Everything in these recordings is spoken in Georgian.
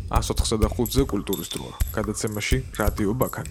104-ზე კულტურის დროა. გადაცემაში რადიო ბაქანი.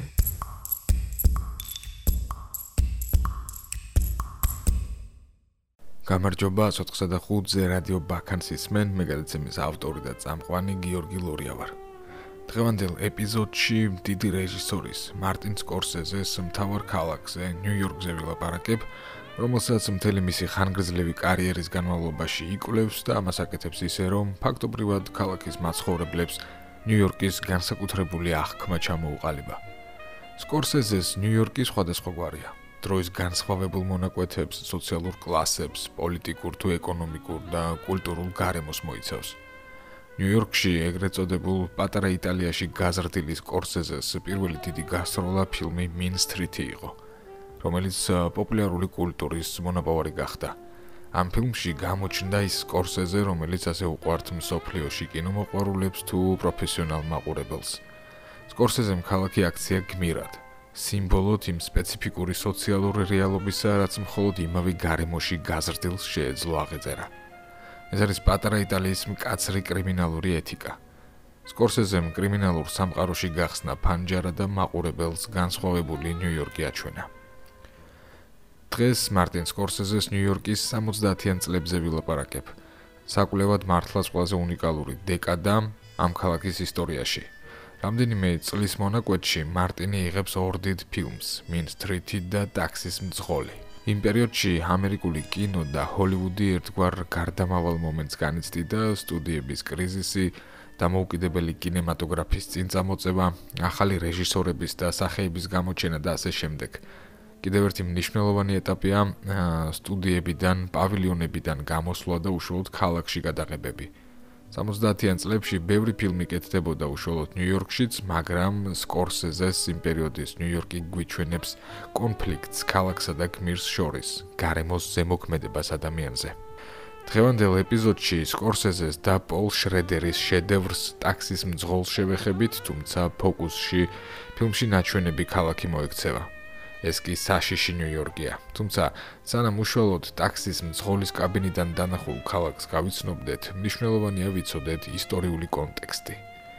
გამარჯობა 104-ზე რადიო ბაქანს ისმენ, მე გადაცემის ავტორი და წამყვანი გიორგი ლორია ვარ. დღევანდელ ეპიზოდში დიდი რეჟისორის მარტინ სკორსეზეს მთავარ ქალაქზე, ნიუ-იორკზე ვილაპარაკებ, რომელსაც მთელი მისი ხანგრძლივი კარიერის განმავლობაში იკვლევს და ამას აკეთებს ისე, რომ ფაქტობრივად ქალაქის მაცხოვრებლებს ნიუ-იორკის განსაკუთრებული აღქმა ჩამოუყალიბა. სკორსეზეს ნიუ-იორკი სხვადასხვაგვარია. დროის განსხვავებულ მონაკვეთებს, სოციალურ კლასებს, პოლიტიკურ თუ ეკონომიკურ და კულტურულ გარემოს მოიცავს. ნიუ-იორკში ეგრეთ წოდებულ პატარა იტალიაში გაზრდილი სკორსეზეს პირველი დიდი გასტროლა ფილმი მინ სტრიტი იყო, რომელიც პოპულარული კულტურის მონაპოვარი გახდა. ამ ფილმში გამოჩნდა ის სკორსეზე, რომელიც ასე უყვართ მსოფლიოში კინომოყვარულებს თუ პროფესიონალ მაყურებელს. სკორსეზემ ქალაქი აქცია გმირად, სიმბოლოდ იმ სპეციფიკური სოციალური რეალობისა, რაც მხოლოდ იმავე გარემოში გაზრდილს შეეძლო აღეწერა. ეს არის პატარა იტალიის მკაცრი კრიმინალური ეთიკა. სკორსეზემ კრიმინალურ სამყაროში გახსნა ფანჯარა და მაყურებელს განსხვავებული ნიუ-იორკი აჩვენა. დღეს მარტინ სკორსეზეს ნიუ-იორკის 70-იან წლებზე ვილაპარაკებ. საკვლევად მართლაც ყველაზე უნიკალური დეკადა ამ ქალაქის ისტორიაში. რამდენიმე წლის მონაკვეთში მარტინი იღებს ორ დიდ ფილმს, მინ სტრიტი და ტაქსის მძღოლი. იმ პერიოდში ამერიკული კინო და ჰოლივუდი ერთგვარ გარდამავალ მომენტს განიცდიდა, სტუდიების კრიზისი, დამოუკიდებელი კინემატოგრაფის წინწამოწევა, ახალი რეჟისორების და სახეების გამოჩენა და ასე შემდეგ. კიდევ ერთი მნიშვნელოვანი ეტაპია სტუდიებიდან, პავილიონებიდან გამოსვლა და უშუალოდ ქალაქში გადაღებები. 70-იან წლებში ბევრი ფილმი კეთდებოდა უშუალოდ ნიუ-იორკშიც, მაგრამ სკორსეზეს იმ პერიოდის ნიუ-იორკი გვიჩვენებს კონფლიქტს ქალაქსა და გმირს შორის, გარემოს ზემოქმედებას ადამიანზე. დღევანდელ ეპიზოდში სკორსეზეს და პოლ შრედერის შედევრს ტაქსის მძღოლს შევეხებით, თუმცა ფოკუსში ფილმში ნაჩვენები ქალაქი მოექცევა. ეს კი საშიში ნიუ-იორკია. თუმცა სანამ უშუალოდ ტაქსის მძღოლის კაბინიდან დანახულ ქალაქს გავიცნობდეთ, მნიშვნელოვანია ვიცოდეთ ისტორიული კონტექსტი.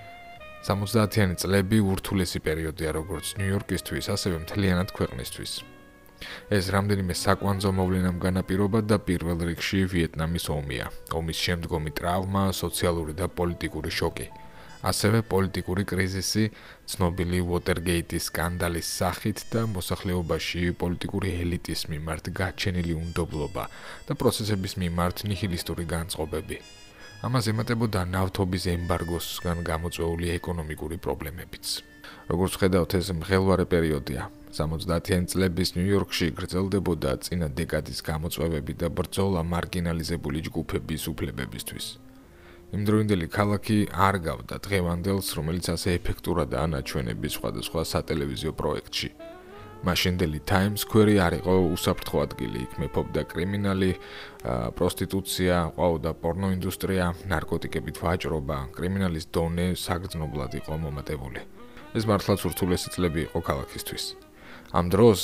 70-იანი წლები ურთულესი პერიოდია როგორც ნიუ-იორკისთვის, ასევე მთლიანად ქვეყნისთვის. ეს რამდენიმე საკვანძო მოვლენამ განაპირობა და პირველ რიგში ვიეტნამის ომია, ომის შემდგომი ტრავმა, სოციალური და პოლიტიკური შოკი. ასევე პოლიტიკური კრიზისი, ცნობილი უოტერგეიტის სკანდალის სახით და მოსახლეობაში პოლიტიკური ელიტის მიმართ გაჩენილი უნდობლობა და პროცესების მიმართ ნიჰილისტური განწყობები. ამას ემატებოდა ნავთობის ემბარგოსგან გამოწვეული ეკონომიკური პრობლემებიც. როგორც ხედავთ, ეს მღელვარე პერიოდია. 70-იან წლების ნიუ-იორკში გრძელდებოდა წინა დეკადის გამოწვევები და ბრძოლა მარგინალიზებული ჯგუფების უფლებებისთვის. იმდროინდელი ქალაქი არ გავდა დღევანდელს, რომელიც ასე ეფექტურადაა ნაჩვენები სხვადასხვა სატელევიზიო პროექტში. მაშინდელი Times Square არ იყო უსაფრთხო ადგილი, იქ მეფობდა კრიმინალი, პროსტიტუცია, ყვაოდა პორნო ინდუსტრია, ნარკოტიკებით ვაჭრობა, კრიმინალის დონე საგრძნობლად იყო მომატებული. ეს მართლაც ურთულესი წლები იყო ქალაქისთვის. ამ დროს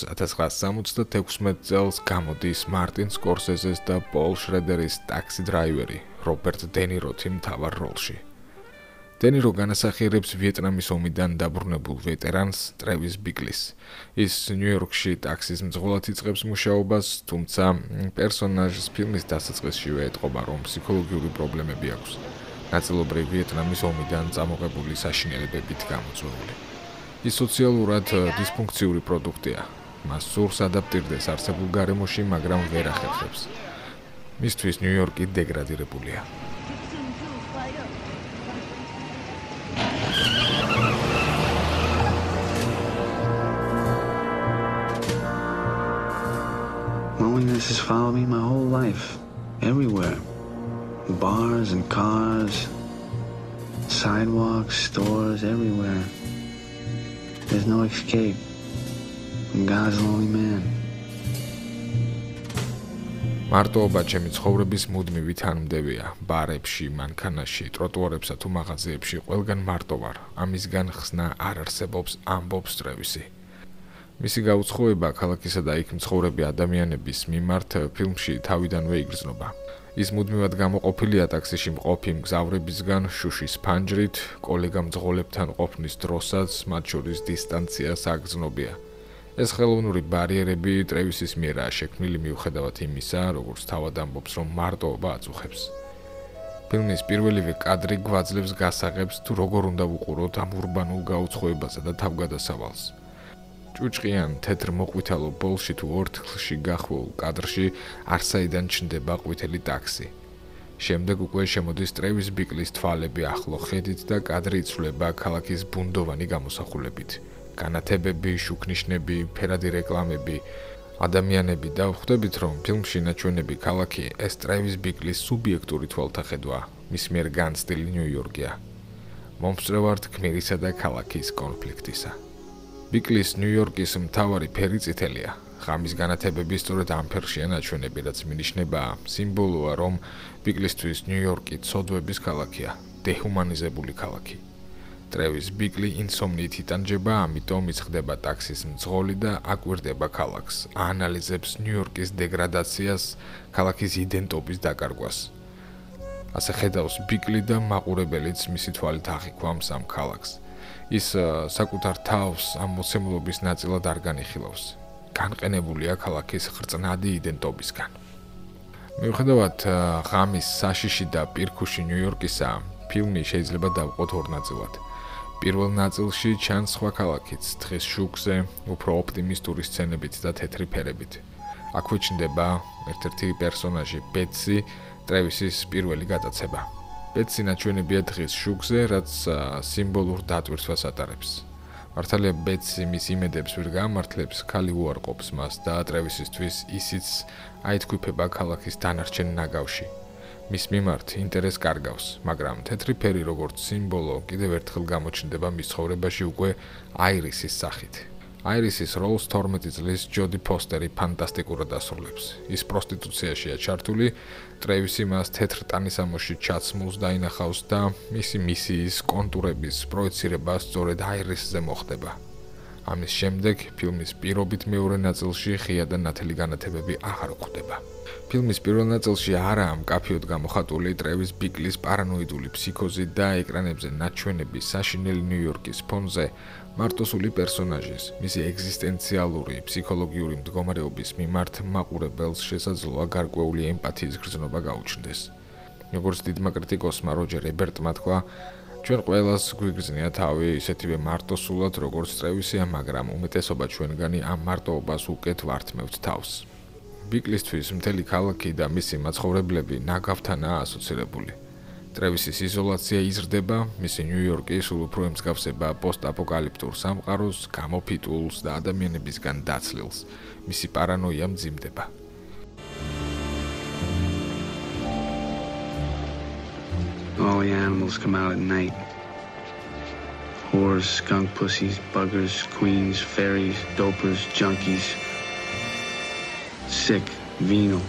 1976 წელს გამოდის მარტინ სკორსეზეს და პოლ შრედერის ტაქსი დრაივერი, რობერტ დე ნიროთი მთავარ როლში. დე ნირო განასახიერებს ვიეტნამის ომიდან დაბრუნებულ ვეტერანს ტრევის ბიგლის. ის ნიუ-იორკში ტაქსის მძღოლად იწყებს მუშაობას, თუმცა პერსონაჟს ფილმის დასაწყისშივე ეტყობა, რომ ფსიქოლოგიური პრობლემები აქვს, ნაწილობრივ ვიეტნამის ომიდან წამოღებული საშინელებებით გამოწვეული. ის სოციალურად დისფუნქციური პროდუქტია. მას სურს ადაპტირდეს არსებულ გარემოში, მაგრამ ვერ ახერხებს. მისთვის ნიუ-იორკი დეგრადირებულია. Loneliness has followed me my whole life, everywhere. Bars and cars, sidewalks, stores, everywhere. There's no escape. God's a lonely man. მარტოობა ჩემი ცხოვრების მუდმივი თანმდებია. ბარებში, მანქანაში, ტროტუარებსა თუ მაღაზიებში ყველგან მარტო ვარ. ამისგან ხსნა არ არსებობს, ამბობს ტრევისი. მისი გაუცხოება ქალაქისა და იქ მცხოვრები ადამიანების მიმართ ფილმში თავიდანვე იგრძნობა. ის მუდმივად გამოყოფილია ტაქსიში მყოფი მგზავრებისგან შუშის ფანჯრით, კოლეგა მძღოლებთან ყოფნის დროსაც მათ შორის დისტანციას აგრძნობია. ეს ხელოვნური ბარიერები ტრევისის მიერაა შექმნილი მიუხედავად იმისა, როგორც თავად ამბობს, რომ მარტოობა აწუხებს. ფილმის პირველივე კადრი გვაძლევს გასაღებს, თუ როგორ უნდა ვუყუროთ ამ ურბანულ გაუცხოებასა და თავგადასავალს. ჭუჭყიან თეთრ მოყვითალო ბოლში თუ ორთქლში გახვალ კადრში არსაიდან ჩნდება ყვითელი ტაქსი. შემდეგ უკვე შემოდის ტრევის ბიკლის თვალები ახლო ხედით და კადრი იცვლება ქალაქის ბუნდოვანი გამოსახულებით. განათებები, შუქნიშნები, ფერადი რეკლამები, ადამიანები და ვხვდებით, რომ ფილმში ნაჩვენები ქალაქი ეს ტრევის ბიკლის სუბიექტური თვალთახედვა, მის მიერ განცდილი ნიუ-იორკია. მომსწრევართ გმირისა და ქალაქის კონფლიქტისა. ბიკლის ნიუ-იორკის მთავარი ფერი წითელია. ღამის განათებები სწორედ ამ ფერშია ნაჩვენები, რაც მინიშნება სიმბოლოა, რომ ბიკლისთვის ნიუ-იორკი ცოდვების ქალაქია, დეჰუმანიზებული ქალაქი. ტრევის ბიკლი ინსომნიით იტანჯება, ამიტომ ის ხდება ტაქსის მძღოლი და აკვირდება ქალაქს, აანალიზებს ნიუ-იორკის დეგრადაციას, ქალაქის იდენტობის დაკარგვას. ასე ხედავს ბიკლი და მაყურებელიც მისი თვალით აღიქვამს ამ ქალაქს. ის საკუთარ თავს ამ მოცემულობის ნაწილად არ განიხილავს. განყენებულია ქალაქის ხრწნადი იდენტობისგან. მიუხედავად ღამის საშიში და პირქუში ნიუ-იორკისა, ფილმი შეიძლება დავყოთ ორ ნაწილად. პირველ ნაწილში ჩანს სხვა ქალაქიც, დღის შუქზე, უფრო ოპტიმისტური სცენებით და თეთრი ფერებით. აქვე ჩნდება ერთ-ერთი პერსონაჟი ბეტსი, ტრევისის პირველი გატაცება. ბეტსი ნაჩვენებია დღის შუქზე, რაც სიმბოლურ დატვირთვას ატარებს. მართალია ბეტსი მის იმედებს ვერ გამართლებს, ქალი უარყოფს მას და ტრევისისთვის ისიც აითქვიფება ქალაქის დანარჩენ ნაგავში. მის მიმართ ინტერესს კარგავს, მაგრამ თეთრი ფერი როგორც სიმბოლო კიდევ ერთხელ გამოჩნდება მის ცხოვრებაში უკვე აირისის სახით. აირისის როლს 12 წლის ჯოდი ფოსტერი ფანტასტიკურად ასრულებს. ის პროსტიტუციაშია ჩართული, ტრევისი მას თეთრ ტანისამოსში ჩაცმულს დაინახავს და მისი მისიის კონტურების პროექცირება სწორედ აირისზე მოხდება. ამის შემდეგ ფილმის პირობით მეორე ნაწილში ღია და ნათელი განათებები აღარ გვხვდება. ფილმის პირველ ნაწილში არაა მკაფიოდ გამოხატული ტრევის ბიკლის პარანოიდული ფსიქოზი და ეკრანებზე ნაჩვენები საშინელი ნიუ-იორკის ფონზე მარტოსული პერსონაჟის, მისი ეგზისტენციალური ფსიქოლოგიური მდგომარეობის მიმართ მაყურებელს შესაძლოა გარკვეული ემპათიის გრძნობა გაუჩნდეს. როგორც დიდმა კრიტიკოსმა როჯერ ებერტმა თქვა, ჩვენ ყველას გვიგრძნია თავი ისეთივე მარტოსულად, როგორც ტრევისია, მაგრამ უმეტესობა ჩვენგანი ამ მარტოობას უკეთ ვართმევთ თავს. ბიკლისთვის მთელი ქალაქი და მისი მაცხოვრებლები ნაგავთანაა ასოცირებული. ტრევისის იზოლაცია იზრდება, მისი ნიუ-იორკი სულ უფრო ემსგავსება პოსტ-აპოკალიფტურ სამყაროს, გამოფიტულს და ადამიანებისგან დაცლილს. მისი პარანოია მძიმდება. All the animals come out at night. Whores, skunk pussies, buggers, queens, fairies, dopers, junkies. Sick, venal.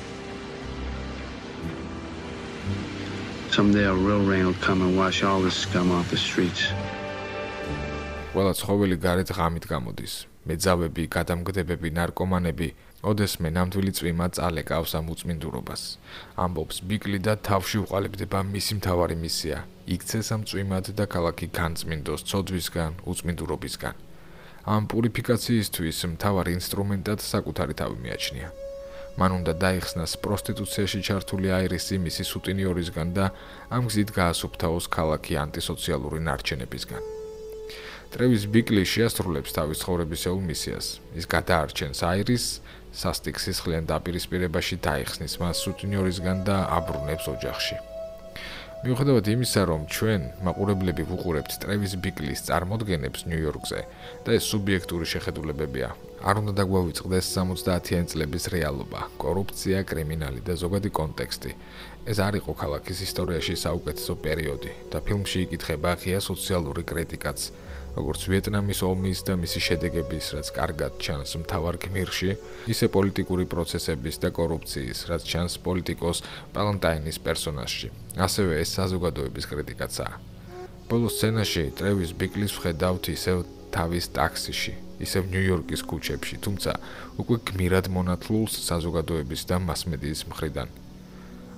Someday a real rain will come and wash all this scum off the streets. ყველა ცხოველი გარეთ ღამით გამოდის. მეძავები, გადამგდებები, ნარკომანები, ოდესმე ნამდვილი წვიმა წალეკავს ამ უწმინდურობას. ამბობს ბიკლი და თავში უყალიბდება მისი მთავარი მისია. იქცეს ამ წვიმად და ქალაქი განწმინდოს ცოდვისგან, უწმინდურობისგან. ამ პურიფიკაციისთვის მთავარ ინსტრუმენტად საკუთარი თავი მიაჩნია. მან უნდა დაიხსნას პროსტიტუციაში ჩართული აირისი მისი სუტინიორისგან და ამ გზით გაასუფთავოს ქალაქი ანტისოციალური ნარჩენებისგან. ტრევის ბიკლი შეასრულებს თავის ცხოვრებისეულ მისიას. ის გადაარჩენს აირისს, სასტიკ სისხლიან დაპირისპირებაში დაიხსნის მას სუტინიორისგან და აბრუნებს ოჯახში. მიუხედავად იმისა, რომ ჩვენ მაყურებლები ვუყურებთ ტრევის ბიკლის წარმოდგენებს ნიუ-იორკზე და ეს სუბიექტური შეხედულებებია, არ უნდა დაგვავიწყდეს 70-იანი წლების რეალობა, კორუფცია, კრიმინალი და ზოგადი კონტექსტი. ეს არ იყო ქალაქის ისტორიაში საუკეთესო პერიოდი და ფილმში იკითხება ღია სოციალური კრიტიკაც, როგორც ვიეტნამის ომის და მისი შედეგების, რაც კარგად ჩანს მთავარ გმირში, ისე პოლიტიკური პროცესების და კორუფციის, რაც ჩანს პოლიტიკოს პალანტაინის პერსონაჟში. ასევე ეს საზოგადოების კრიტიკაცაა. ბოლო სცენაში ტრევის ბიკლის ვხედავთ ისევ თავის ტაქსიში, ისევ ნიუ-იორკის ქუჩებში, თუმცა უკვე გმირად მონათლულს საზოგადოების და მასმედიის მხრიდან.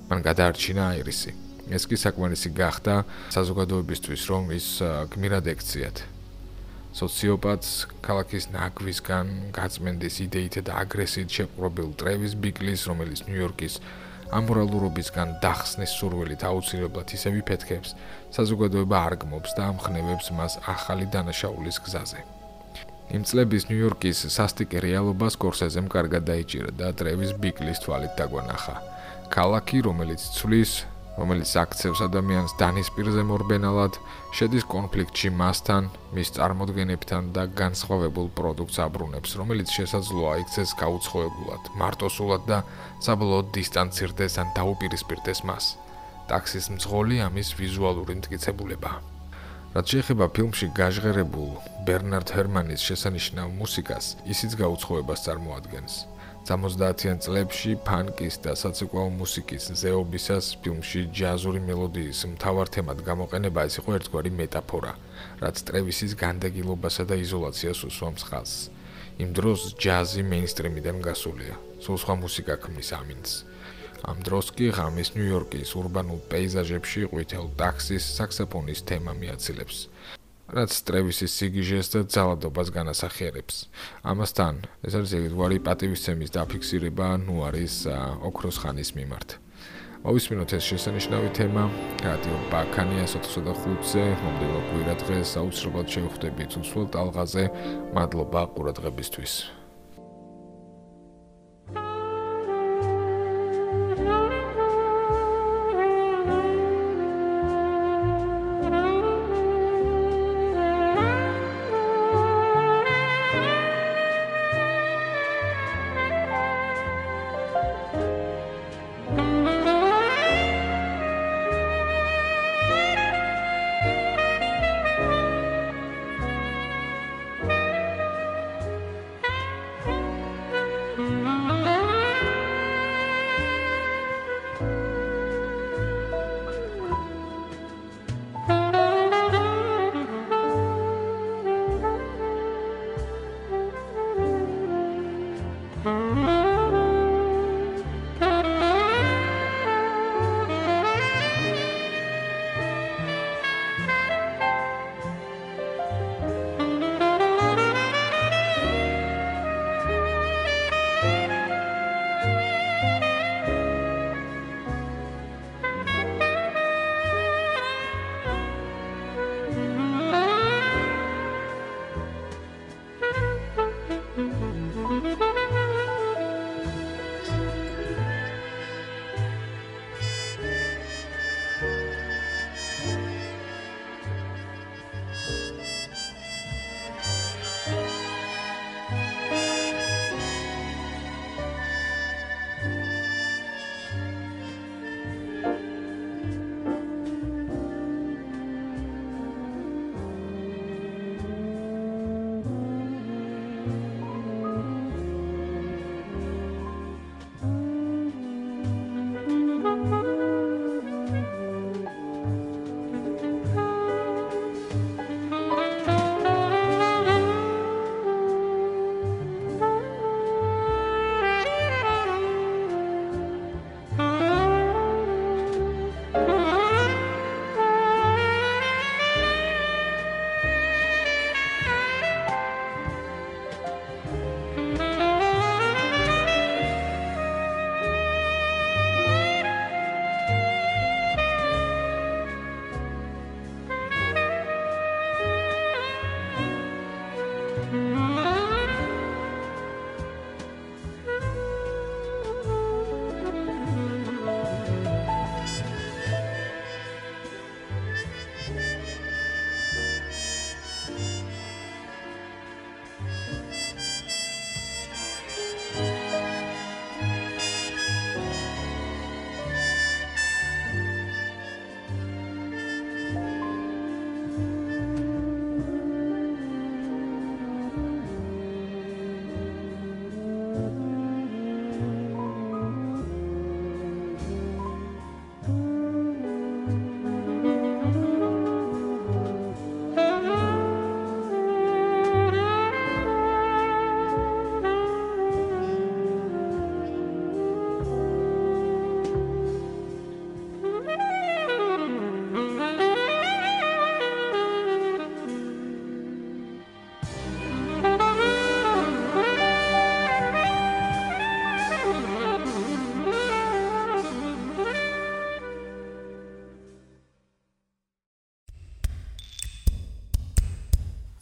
მან გადაარჩინა აირისი. ეს კი საკმარისი გახდა საზოგადოებისთვის, რომ ის გმირად ექციათ. სოციოპატს ქალაქის ნაგვისგან გაწმენდის იდეით და აგრესიით შეპყრობილ ტრევის ბიკლის, რომელიც ნიუ-იორკის ამორალურობისგან დახსნის სურვილით აუცილებლად ისევ იფეთქებს, საზოგადოება არგმობს და ამხნევებს მას ახალი დანაშაულის გზაზე. იმ წლების ნიუ-იორკის სასტიკი რეალობა სკორსეზემ კარგად დაიჭირა და ტრევის ბიკლის თვალით დაგვანახა. ქალაქი, რომელიც აქცევს ადამიანს დანის პირზე მორბენალად, შედის კონფლიქტში მასთან, მის წარმოდგენებთან და განსხვავებულ პროდუქტს აბრუნებს, რომელიც შესაძლოა იქცეს გაუცხოებულად, მარტოსულად და საბოლოოდ დისტანცირდეს ან დაუპირისპირდეს მას. ტაქსის მძღოლი ამის ვიზუალური მტკიცებულებაა. რაც შეეხება ფილმში გაჟღერებულ ბერნარდ ჰერმანის შესანიშნავ მუსიკას, ისიც გაუცხოებას წარმოადგენს. 70-იან წლებში ფანკის და საცეკვაო მუსიკის ზეობისას ფილმში ჯაზური მელოდიის მთავარ თემად გამოყენება ის იყო ერთგვარი მეტაფორა, რაც ტრევისის განდეგილობასა და იზოლაციას უსვამს ხაზს. იმ დროს ჯაზი მეინსტრიმიდან გასულია, სულ სხვა მუსიკა ქმნის ამინდს. ამ დროს კი ღამის ნიუ-იორკის ურბანულ პეიზაჟებში ყვითელ ტაქსის საქსოფონის თემა მიაცილებს, რაც ტრევისის სიგიჟეს და ძალადობას განასახიერებს. ამასთან, ეს არის ერთგვარი პატივისცემის დაფიქსირება ნუარის ოქროს ხანის მიმართ. მოვისმინოთ ეს შესანიშნავი თემა, რადიო ბაქანი 125-ზე, მომდევნო კვირა დღეს აუცილებლად შევხვდებით უსველ ტალღაზე. მადლობა ყურადღებისთვის.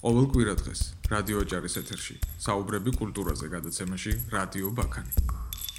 ყოველ კვირა დღეს რადიო ოჯარის ეთერში საუბრები კულტურაზე გადაცემაში რადიო ბაქანი.